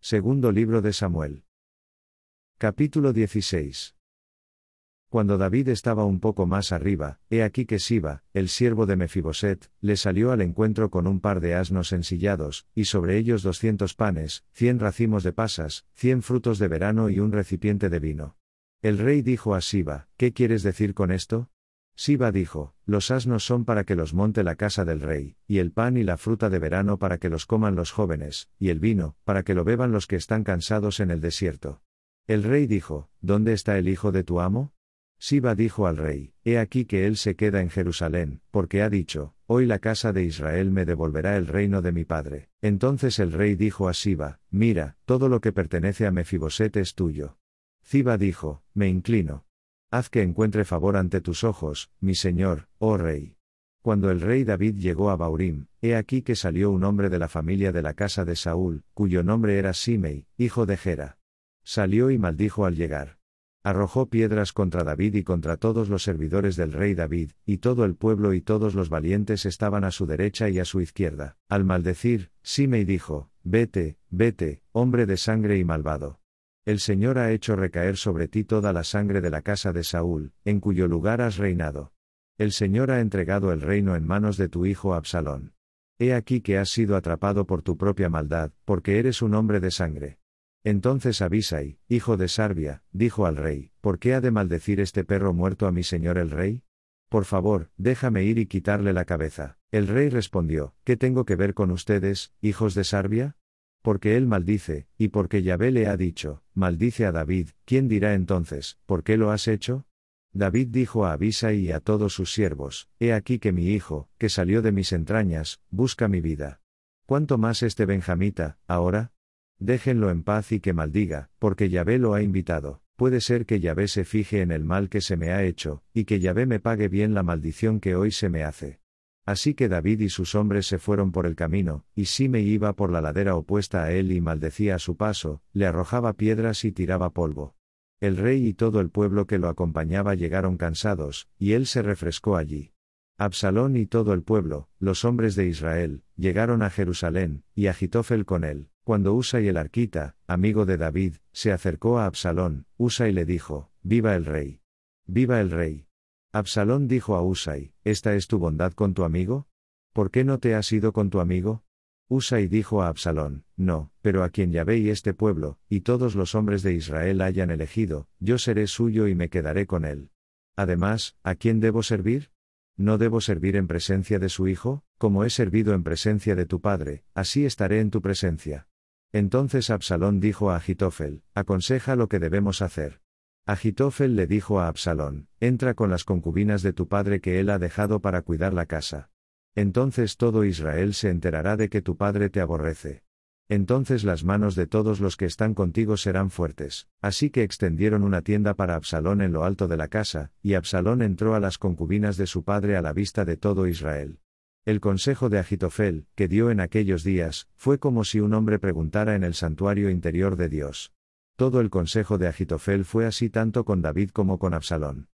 Segundo libro de Samuel. Capítulo 16. Cuando David estaba un poco más arriba, he aquí que Siba, el siervo de Mefiboset, le salió al encuentro con un par de asnos ensillados, y sobre ellos 200 panes, 100 racimos de pasas, 100 frutos de verano y un recipiente de vino. El rey dijo a Siba: ¿Qué quieres decir con esto? Siba dijo: Los asnos son para que los monte la casa del rey, y el pan y la fruta de verano para que los coman los jóvenes, y el vino, para que lo beban los que están cansados en el desierto. El rey dijo: ¿Dónde está el hijo de tu amo? Siba dijo al rey: He aquí que él se queda en Jerusalén, porque ha dicho: Hoy la casa de Israel me devolverá el reino de mi padre. Entonces el rey dijo a Siba: Mira, todo lo que pertenece a Mefiboset es tuyo. Siba dijo: Me inclino. Haz que encuentre favor ante tus ojos, mi señor, oh rey. Cuando el rey David llegó a Baurim, he aquí que salió un hombre de la familia de la casa de Saúl, cuyo nombre era Simei, hijo de Gera. Salió y maldijo al llegar. Arrojó piedras contra David y contra todos los servidores del rey David, y todo el pueblo y todos los valientes estaban a su derecha y a su izquierda. Al maldecir, Simei dijo: Vete, vete, hombre de sangre y malvado. El Señor ha hecho recaer sobre ti toda la sangre de la casa de Saúl, en cuyo lugar has reinado. El Señor ha entregado el reino en manos de tu hijo Absalón. He aquí que has sido atrapado por tu propia maldad, porque eres un hombre de sangre. Entonces Abisai, hijo de Sarbia, dijo al rey: ¿Por qué ha de maldecir este perro muerto a mi señor el rey? Por favor, déjame ir y quitarle la cabeza. El rey respondió: ¿Qué tengo que ver con ustedes, hijos de Sarbia? Porque él maldice, y porque Yahvé le ha dicho: Maldice a David. ¿Quién dirá entonces: ¿Por qué lo has hecho? David dijo a Abisai y a todos sus siervos: He aquí que mi hijo, que salió de mis entrañas, busca mi vida. ¿Cuánto más este benjamita, ahora? Déjenlo en paz y que maldiga, porque Yahvé lo ha invitado. Puede ser que Yahvé se fije en el mal que se me ha hecho, y que Yahvé me pague bien la maldición que hoy se me hace. Así que David y sus hombres se fueron por el camino, y Simei iba por la ladera opuesta a él y maldecía a su paso, le arrojaba piedras y tiraba polvo. El rey y todo el pueblo que lo acompañaba llegaron cansados, y él se refrescó allí. Absalón y todo el pueblo, los hombres de Israel, llegaron a Jerusalén, y Achitofel con él. Cuando Husai el arquita, amigo de David, se acercó a Absalón, Husai le dijo: Viva el rey. Viva el rey. Absalón dijo a Husai: ¿Esta es tu bondad con tu amigo? ¿Por qué no te has ido con tu amigo? Husai dijo a Absalón: No, pero a quien Yahvé y este pueblo, y todos los hombres de Israel hayan elegido, yo seré suyo y me quedaré con él. Además, ¿a quién debo servir? ¿No debo servir en presencia de su hijo? Como he servido en presencia de tu padre, así estaré en tu presencia. Entonces Absalón dijo a Achitofel: Aconseja lo que debemos hacer. Achitofel le dijo a Absalón: Entra con las concubinas de tu padre que él ha dejado para cuidar la casa. Entonces todo Israel se enterará de que tu padre te aborrece. Entonces las manos de todos los que están contigo serán fuertes. Así que extendieron una tienda para Absalón en lo alto de la casa, y Absalón entró a las concubinas de su padre a la vista de todo Israel. El consejo de Achitofel, que dio en aquellos días, fue como si un hombre preguntara en el santuario interior de Dios. Todo el consejo de Achitofel fue así tanto con David como con Absalón.